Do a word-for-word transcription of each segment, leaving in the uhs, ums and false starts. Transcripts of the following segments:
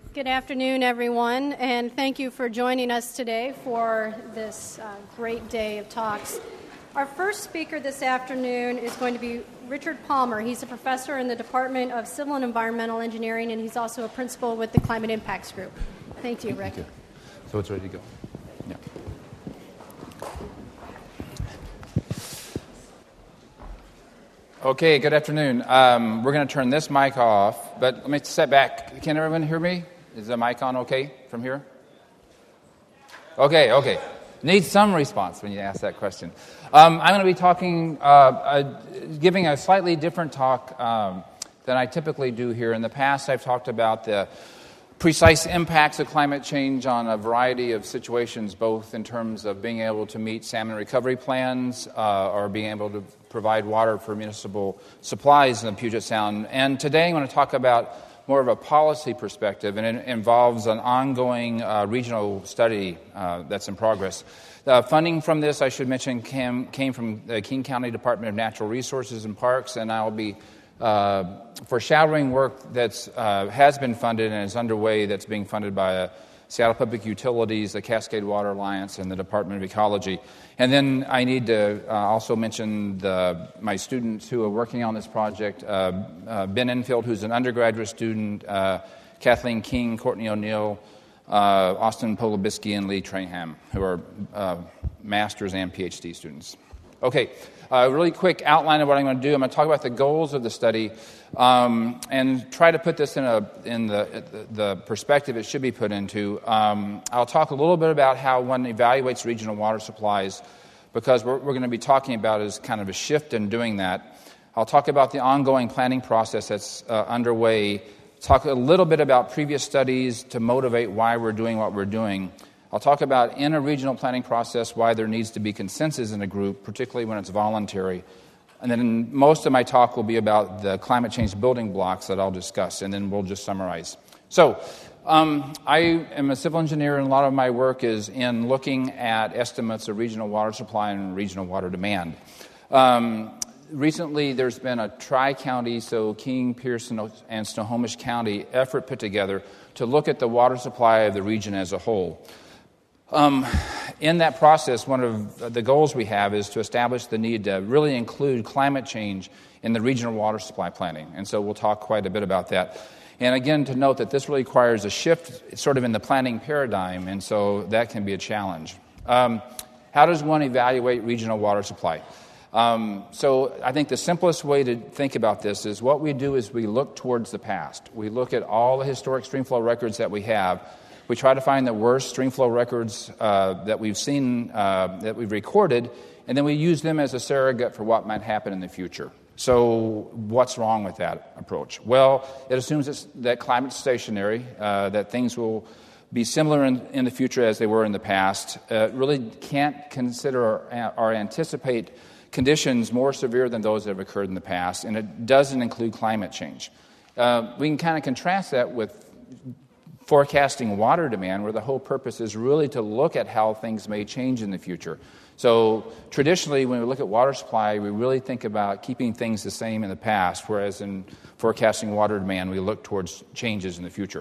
Good afternoon, everyone, and thank you for joining us today for this uh, great day of talks. Our first speaker this afternoon is going to be Richard Palmer. He's a professor in the Department of Civil and Environmental Engineering, and he's also a principal with the Climate Impacts Group. Thank you, Rick. Thank you. So it's ready to go. Yeah. Okay, good afternoon. Um, we're going to turn this mic off, but let me step back. Can everyone hear me? Is the mic on okay from here? Okay, okay. Need some response when you ask that question. Um, I'm going to be talking, uh, uh, giving a slightly different talk um, than I typically do here. In the past, I've talked about the precise impacts of climate change on a variety of situations, both in terms of being able to meet salmon recovery plans uh, or being able to provide water for municipal supplies in the Puget Sound. And today I'm going to talk about more of a policy perspective, and it involves an ongoing uh, regional study uh, that's in progress. The funding from this, I should mention, came, came from the King County Department of Natural Resources and Parks, and I'll be uh, foreshadowing work that uh, has been funded and is underway that's being funded by uh, Seattle Public Utilities, the Cascade Water Alliance, and the Department of Ecology. And then I need to uh, also mention the, my students who are working on this project, uh, uh, Ben Enfield, who's an undergraduate student, uh, Kathleen King, Courtney O'Neill, uh, Austin Polubisky, and Lee Traham, who are uh, master's and PhD students. Okay, a uh, really quick outline of what I'm going to do. I'm going to talk about the goals of the study um, and try to put this in a in the the, the perspective it should be put into. Um, I'll talk a little bit about how one evaluates regional water supplies, because what we're going to be talking about is kind of a shift in doing that. I'll talk about the ongoing planning process that's uh, underway, talk a little bit about previous studies to motivate why we're doing what we're doing. I'll talk about, in a regional planning process, why there needs to be consensus in a group, particularly when it's voluntary. And then most of my talk will be about the climate change building blocks that I'll discuss, and then we'll just summarize. So um, I am a civil engineer, and a lot of my work is in looking at estimates of regional water supply and regional water demand. Um, recently, there's been a tri-county, so King, Pierce, and Snohomish County effort put together to look at the water supply of the region as a whole. Um, in that process, one of the goals we have is to establish the need to really include climate change in the regional water supply planning. And so we'll talk quite a bit about that. And again, to note that this really requires a shift sort of in the planning paradigm, and so that can be a challenge. Um, how does one evaluate regional water supply? Um, so I think the simplest way to think about this is what we do is we look towards the past. We look at all the historic streamflow records that we have. We try to find the worst streamflow records uh, that we've seen, uh, that we've recorded, and then we use them as a surrogate for what might happen in the future. So what's wrong with that approach? Well, it assumes it's, that climate's stationary, uh, that things will be similar in, in the future as they were in the past. Uh, really can't consider or, or anticipate conditions more severe than those that have occurred in the past, and it doesn't include climate change. Uh, we can kind of contrast that with forecasting water demand, where the whole purpose is really to look at how things may change in the future. So traditionally, when we look at water supply, we really think about keeping things the same in the past, whereas in forecasting water demand, we look towards changes in the future.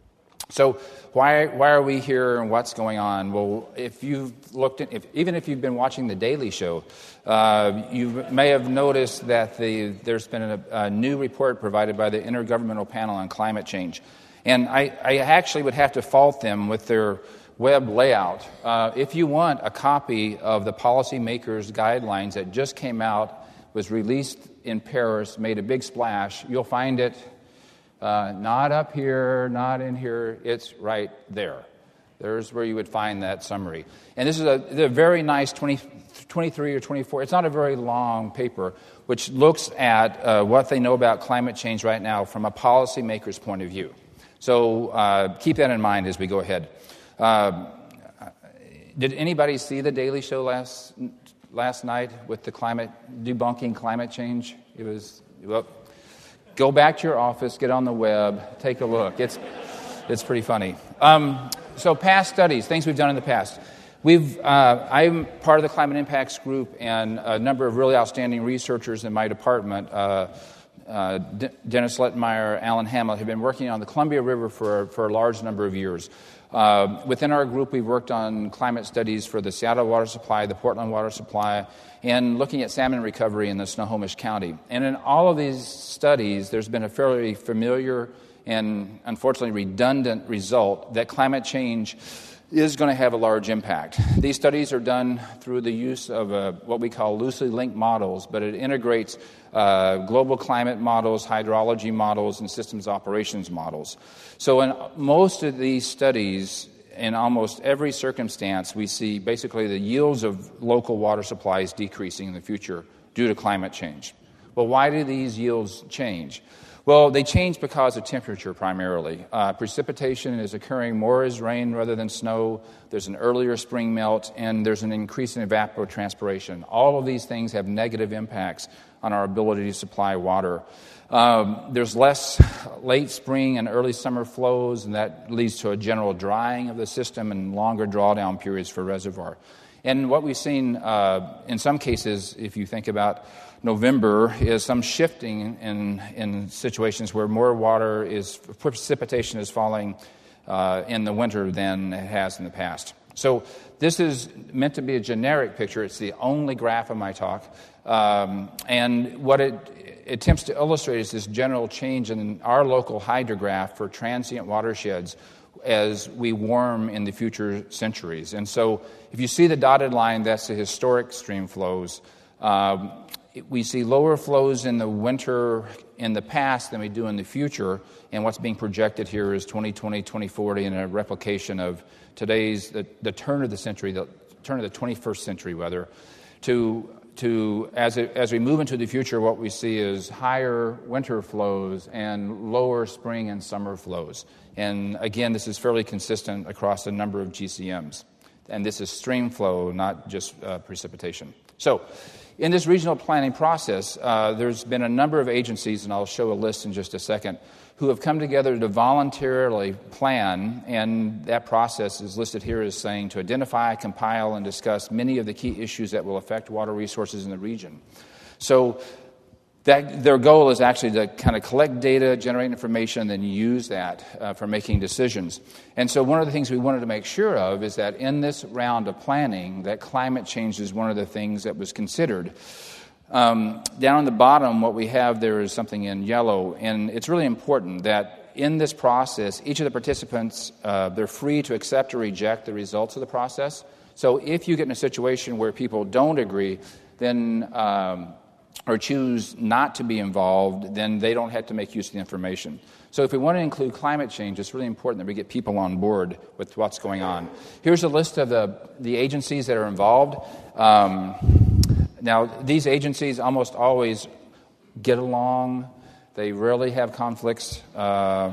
So why why are we here and what's going on? Well, if you've looked at, if, even if you've been watching The Daily Show, uh, you may have noticed that the, there's been a, a new report provided by the Intergovernmental Panel on Climate Change. And I, I actually would have to fault them with their web layout. Uh, if you want a copy of the policymakers' guidelines that just came out, was released in Paris, made a big splash, you'll find it uh, not up here, not in here, it's right there. There's where you would find that summary. And this is a, a very nice twenty, twenty-three or twenty-four, it's not a very long paper, which looks at uh, what they know about climate change right now from a policymaker's point of view. So uh, keep that in mind as we go ahead. Uh, did anybody see The Daily Show last last night with the climate, debunking climate change? It was, well, go back to your office, get on the web, take a look. It's it's pretty funny. Um, so past studies, things we've done in the past. We've uh, I'm part of the Climate Impacts Group, and a number of really outstanding researchers in my department. Uh, uh, D- Dennis Lettenmeyer, Alan Hamlet have been working on the Columbia River for, for a large number of years. Uh, within our group, we've worked on climate studies for the Seattle water supply, the Portland water supply, and looking at salmon recovery in the Snohomish County. And in all of these studies, there's been a fairly familiar and unfortunately redundant result that climate change is going to have a large impact. These studies are done through the use of uh, what we call loosely linked models, but it integrates uh, global climate models, hydrology models, and systems operations models. So in most of these studies, in almost every circumstance, we see basically the yields of local water supplies decreasing in the future due to climate change. Well, why do these yields change? Well, they change because of temperature primarily. Uh, precipitation is occurring more as rain rather than snow. There's an earlier spring melt, and there's an increase in evapotranspiration. All of these things have negative impacts on our ability to supply water. Um, there's less late spring and early summer flows, and that leads to a general drying of the system and longer drawdown periods for reservoir. And what we've seen uh, in some cases, if you think about November, is some shifting in, in situations where more water is, precipitation is falling uh, in the winter than it has in the past. So this is meant to be a generic picture. It's the only graph of my talk. Um, and what it attempts to illustrate is this general change in our local hydrograph for transient watersheds as we warm in the future centuries. And so if you see the dotted line, that's the historic stream flows. Um, we see lower flows in the winter in the past than we do in the future, and what's being projected here is twenty twenty, twenty forty, and a replication of today's, the, the turn of the century, the turn of the twenty-first century, rather, to to as it, as we move into the future, what we see is higher winter flows and lower spring and summer flows. And again, this is fairly consistent across a number of G C Ms. And this is stream flow, not just uh, precipitation. So in this regional planning process, uh, there's been a number of agencies, and I'll show a list in just a second, who have come together to voluntarily plan, and that process is listed here as saying to identify, compile, and discuss many of the key issues that will affect water resources in the region. So that their goal is actually to kind of collect data, generate information, and then use that uh, for making decisions. And so one of the things we wanted to make sure of is that in this round of planning, that climate change is one of the things that was considered. Um, down on the bottom, what we have there is something in yellow, and it's really important that in this process, each of the participants, uh, they're free to accept or reject the results of the process. So if you get in a situation where people don't agree, then um, or choose not to be involved, then they don't have to make use of the information. So if we want to include climate change, it's really important that we get people on board with what's going on. Here's a list of the, the agencies that are involved. Um, now, these agencies almost always get along. They rarely have conflicts. Uh,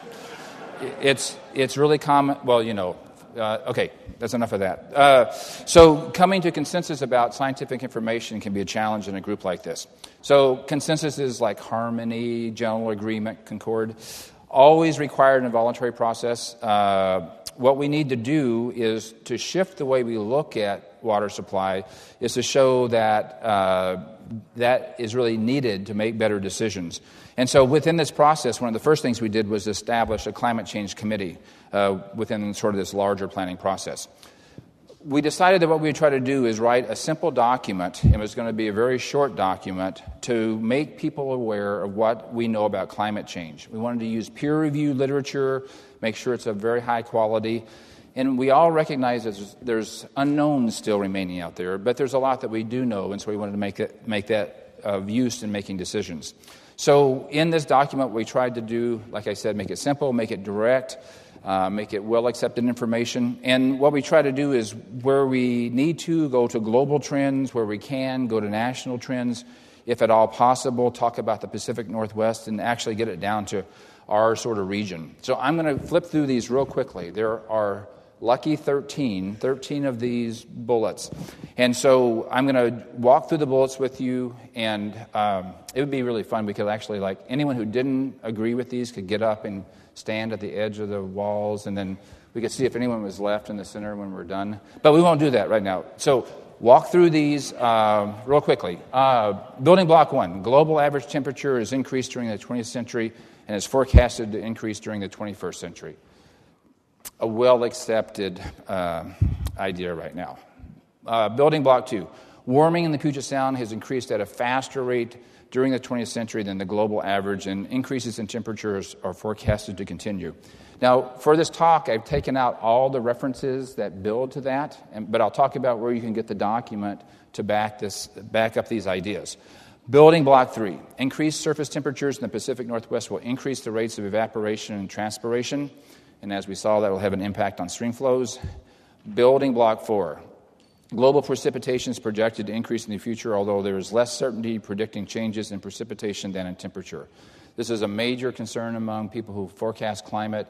it's, it's really common. Well, you know, Uh, okay, that's enough of that. Uh, so coming to consensus about scientific information can be a challenge in a group like this. So consensus is like harmony, general agreement, concord, always required in a voluntary process. Uh, what we need to do is to shift the way we look at water supply, is to show that uh, that is really needed to make better decisions. And so within this process, one of the first things we did was establish a climate change committee uh, within sort of this larger planning process. We decided that what we would try to do is write a simple document, and it was going to be a very short document, to make people aware of what we know about climate change. We wanted to use peer-reviewed literature, make sure it's of very high quality, and we all recognize that there's, there's unknowns still remaining out there, but there's a lot that we do know, and so we wanted to make, it, make that of use in making decisions. So in this document, we tried to do, like I said, make it simple, make it direct, uh, make it well-accepted information. And what we try to do is, where we need to, go to global trends, where we can, go to national trends, if at all possible, talk about the Pacific Northwest, and actually get it down to our sort of region. So I'm going to flip through these real quickly. There are lucky thirteen, thirteen of these bullets. And so I'm going to walk through the bullets with you, and um, it would be really fun. We could actually, like, anyone who didn't agree with these could get up and stand at the edge of the walls, and then we could see if anyone was left in the center when we're done. But we won't do that right now. So walk through these uh, real quickly. Uh, building block one, global average temperature has increased during the twentieth century and is forecasted to increase during the twenty-first century. A well-accepted uh, idea right now. Uh, building block two, warming in the Puget Sound has increased at a faster rate during the twentieth century than the global average, and increases in temperatures are forecasted to continue. Now, for this talk, I've taken out all the references that build to that, and, but I'll talk about where you can get the document to back this, back up these ideas. Building block three, increased surface temperatures in the Pacific Northwest will increase the rates of evaporation and transpiration, and as we saw, that will have an impact on stream flows. Building block four, global precipitation is projected to increase in the future, although there is less certainty predicting changes in precipitation than in temperature. This is a major concern among people who forecast climate.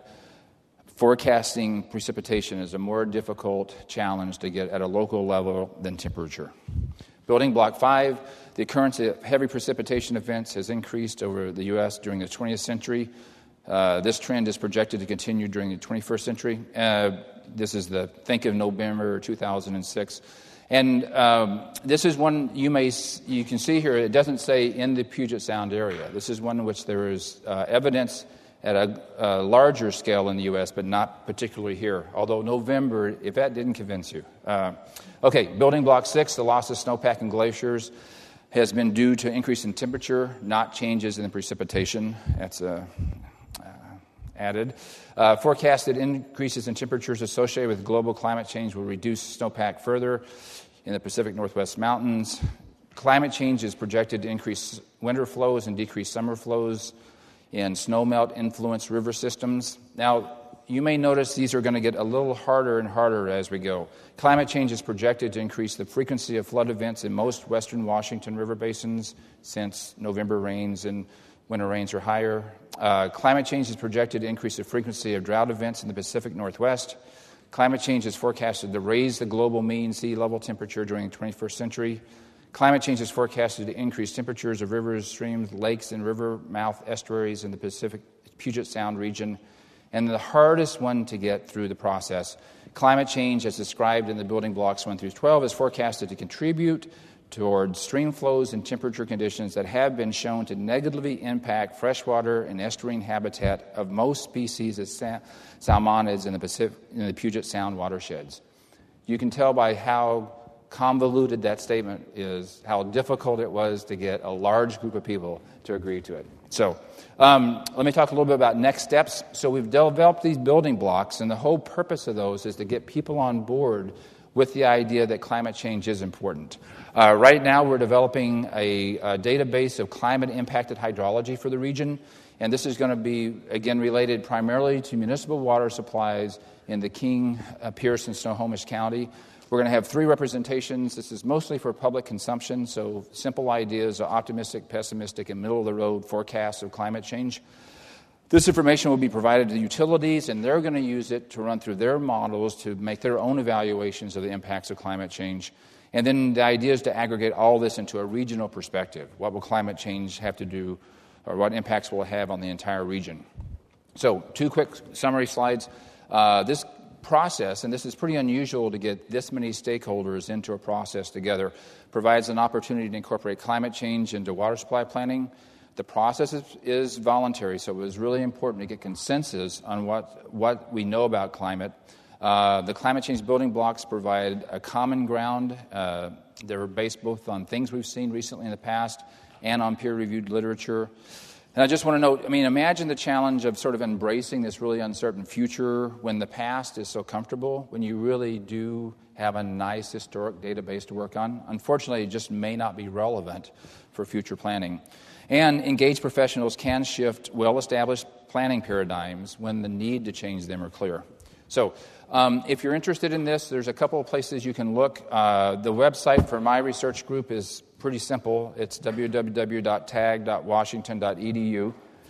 Forecasting precipitation is a more difficult challenge to get at a local level than temperature. Building block five, the occurrence of heavy precipitation events has increased over the U S during the twentieth century. Uh, this trend is projected to continue during the twenty-first century. Uh, this is the, think of November two thousand six. And um, this is one you may you can see here. It doesn't say in the Puget Sound area. This is one in which there is uh, evidence at a, a larger scale in the U S, but not particularly here. Although November, if that didn't convince you. Uh, okay, building block six, the loss of snowpack and glaciers has been due to increase in temperature, not changes in the precipitation. That's a uh, added. Uh, forecasted increases in temperatures associated with global climate change will reduce snowpack further in the Pacific Northwest mountains. Climate change is projected to increase winter flows and decrease summer flows in snowmelt-influenced river systems. Now, you may notice these are going to get a little harder and harder as we go. Climate change is projected to increase the frequency of flood events in most western Washington river basins since November rains and winter rains are higher. Uh, climate change is projected to increase the frequency of drought events in the Pacific Northwest. Climate change is forecasted to raise the global mean sea level temperature during the twenty-first century. Climate change is forecasted to increase temperatures of rivers, streams, lakes, and river mouth estuaries in the Pacific Puget Sound region. And the hardest one to get through the process, climate change, as described in the building blocks one through twelve, is forecasted to contribute toward stream flows and temperature conditions that have been shown to negatively impact freshwater and estuarine habitat of most species of sal- salmonids in the Pacific, in the Puget Sound watersheds. You can tell by how convoluted that statement is, how difficult it was to get a large group of people to agree to it. So um, let me talk a little bit about next steps. So we've developed these building blocks, and the whole purpose of those is to get people on board with the idea that climate change is important. Uh, right now, we're developing a, a database of climate-impacted hydrology for the region, and this is going to be, again, related primarily to municipal water supplies in the King, uh, Pierce, and Snohomish County. We're going to have three representations. This is mostly for public consumption, so simple ideas are optimistic, pessimistic, and middle-of-the-road forecasts of climate change. This information will be provided to the utilities, and they're going to use it to run through their models to make their own evaluations of the impacts of climate change. And then the idea is to aggregate all this into a regional perspective. What will climate change have to do, or what impacts will it have on the entire region? So, two quick summary slides. Uh, this process, and this is pretty unusual to get this many stakeholders into a process together, provides an opportunity to incorporate climate change into water supply planning. The process is, is voluntary, so it was really important to get consensus on what, what we know about climate. Uh, the climate change building blocks provide a common ground. Uh, they're based both on things we've seen recently in the past and on peer-reviewed literature. And I just want to note, I mean, imagine the challenge of sort of embracing this really uncertain future when the past is so comfortable, when you really do have a nice historic database to work on. Unfortunately, it just may not be relevant for future planning. And engaged professionals can shift well-established planning paradigms when the need to change them are clear. So um, if you're interested in this, there's a couple of places you can look. Uh, the website for my research group is pretty simple. It's w w w dot tag dot washington dot e d u.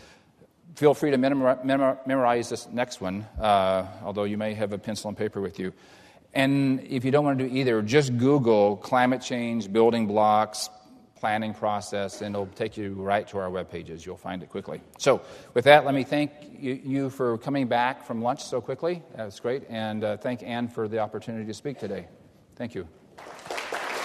Feel free to memor- memor- memorize this next one, uh, although you may have a pencil and paper with you. And if you don't want to do either, just Google climate change, building blocks, planning process, and it'll take you right to our web pages. You'll find it quickly. So with that, let me thank you, you for coming back from lunch so quickly. That's great. And uh, thank Ann for the opportunity to speak today. Thank you.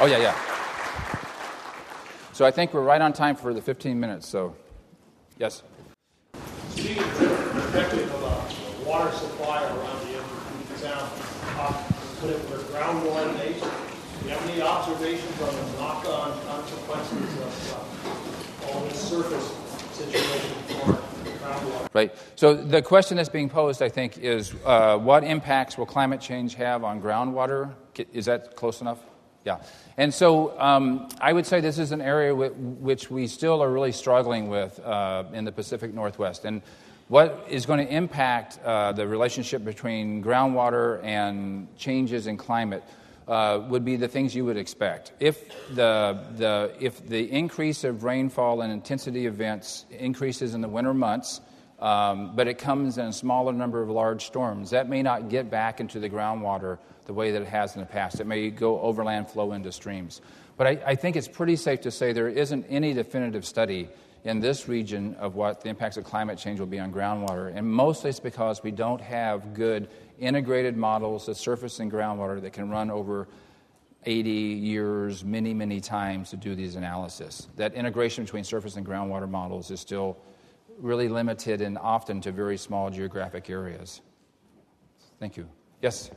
Oh, yeah, yeah. So I think we're right on time for the fifteen minutes, so yes? Speaking of protecting the water supply around the edge of the town, uh, put it for groundwater nature, do you have any observations on the knock-on consequences of uh, all this surface situation for groundwater? Right. So the question that's being posed, I think, is uh, what impacts will climate change have on groundwater? Is that close enough? Yeah. And so um, I would say this is an area w- which we still are really struggling with uh, in the Pacific Northwest. And what is going to impact uh, the relationship between groundwater and changes in climate uh, would be the things you would expect. If the the if the increase of rainfall and intensity events increases in the winter months, um, but it comes in a smaller number of large storms, that may not get back into the groundwater the way that it has in the past. It may go overland flow into streams. But I, I think it's pretty safe to say there isn't any definitive study in this region of what the impacts of climate change will be on groundwater. And mostly it's because we don't have good integrated models of surface and groundwater that can run over eighty years, many, many times to do these analysis. That integration between surface and groundwater models is still really limited and often to very small geographic areas. Thank you. Yes?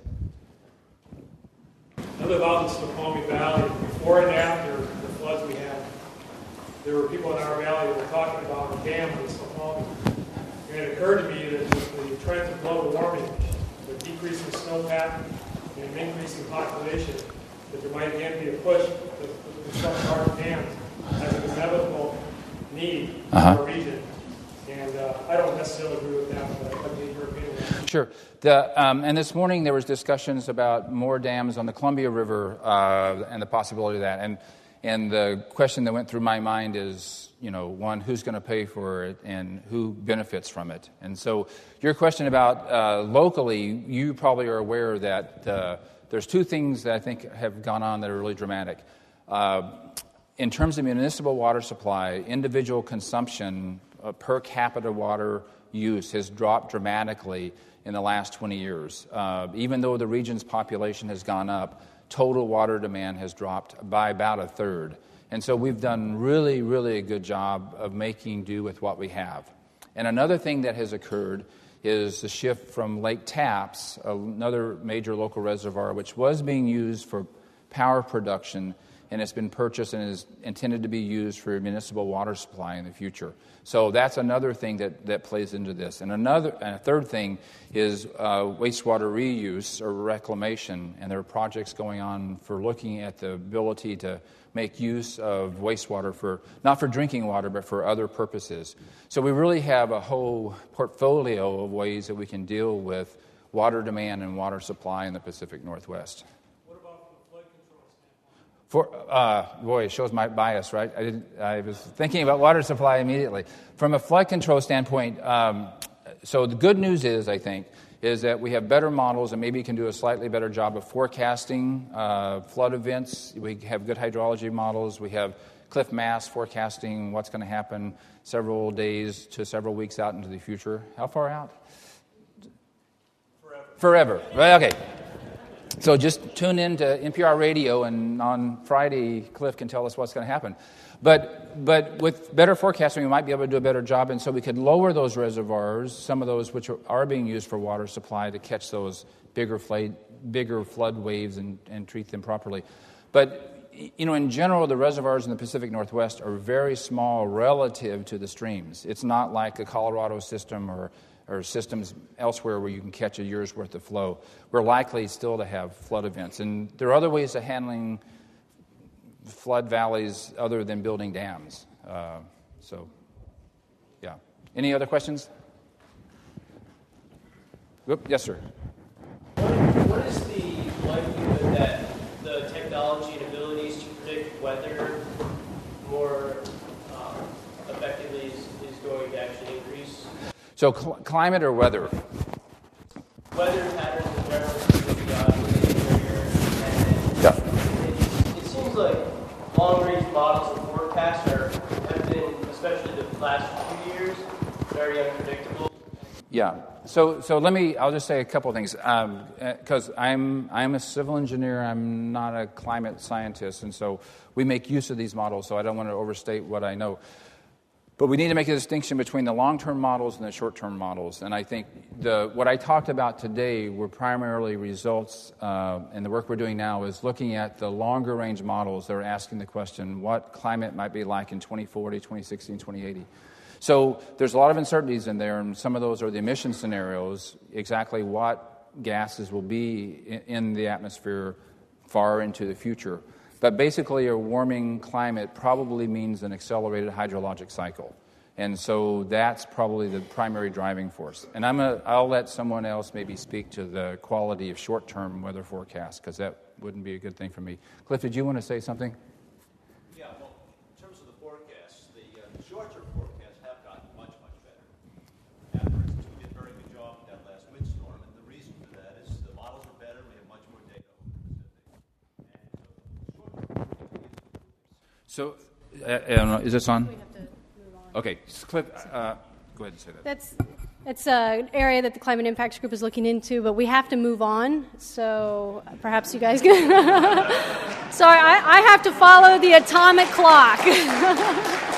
I live out in the Snoqualmie Valley. Before and after the floods we had, there were people in our valley that were talking about a dam in Snoqualmie. And it occurred to me that the trends of global warming, the decreasing snowpack, and an increasing population, that there might again be a push to construct large dams as an inevitable need uh-huh. for a region. And uh, I don't necessarily agree with that, but I need your opinion. Sure. The, um, and this morning there was discussions about more dams on the Columbia River uh, and the possibility of that. And and the question that went through my mind is, you know, one, who's going to pay for it and who benefits from it? And so your question about uh, locally, you probably are aware that uh, there's two things that I think have gone on that are really dramatic. Uh, in terms of municipal water supply, individual consumption uh, per capita water use has dropped dramatically in the last twenty years. Uh, even though the region's population has gone up, total water demand has dropped by about a third. And so we've done really, really a good job of making do with what we have. And another thing that has occurred is the shift from Lake Tapps, another major local reservoir, which was being used for power production, and it's been purchased and is intended to be used for municipal water supply in the future. So that's another thing that, that plays into this. And another, and a third thing is uh, wastewater reuse or reclamation, and there are projects going on for looking at the ability to make use of wastewater for, not for drinking water, but for other purposes. So we really have a whole portfolio of ways that we can deal with water demand and water supply in the Pacific Northwest. For, uh, boy, it shows my bias, right? I, didn't, I was thinking about water supply immediately. From a flood control standpoint, um, so the good news is, I think, is that we have better models and maybe can do a slightly better job of forecasting uh, flood events. We have good hydrology models. We have cliff mass forecasting what's going to happen several days to several weeks out into the future. How far out? Forever. Forever. Right, okay. So just tune in to N P R radio, and on Friday, Cliff can tell us what's going to happen. But but with better forecasting, we might be able to do a better job, and so we could lower those reservoirs, some of those which are, are being used for water supply, to catch those bigger flood, bigger flood waves and, and treat them properly. But, you know, in general, the reservoirs in the Pacific Northwest are very small relative to the streams. It's not like the Colorado system or or systems elsewhere where you can catch a year's worth of flow. We're likely still to have flood events. And there are other ways of handling flood valleys other than building dams. Uh, so, yeah. Any other questions? Oop, yes, sir. What is the likelihood that the technology and abilities to predict weather more uh, effectively is, is going to actually increase? So cl- climate or weather? Weather patterns in general seem to be odd within the area. And Yeah. it, it seems like long-range models and forecasts are, have been, especially the last few years, very unpredictable. Yeah. So, so let me. I'll just say a couple of things because um, I'm I'm a civil engineer. I'm not a climate scientist, and so we make use of these models. So I don't want to overstate what I know. But we need to make a distinction between the long-term models and the short-term models. And I think the what I talked about today were primarily results, uh, and the work we're doing now is looking at the longer-range models that are asking the question, what climate might be like in twenty forty, twenty sixty, twenty eighty. So there's a lot of uncertainties in there, and some of those are the emission scenarios, exactly what gases will be in, in the atmosphere far into the future. But basically, a warming climate probably means an accelerated hydrologic cycle. And so that's probably the primary driving force. And I'm a, I'll let someone else maybe speak to the quality of short-term weather forecasts, because that wouldn't be a good thing for me. Cliff, did you want to say something? Yeah, well, in terms of the forecasts, the, uh, the short-term forecasts have gotten much, much better. After instance, we did a very good job with that last windstorm, and the reason for that is the models are better, we have much more data over the Pacific. And so the short-term So, uh, I don't know, is this on? We have to move on. Okay, Cliff, uh, go ahead and say that. That's it's an area that the Climate Impacts Group is looking into, but we have to move on. So perhaps you guys can. Sorry, I, I have to follow the atomic clock.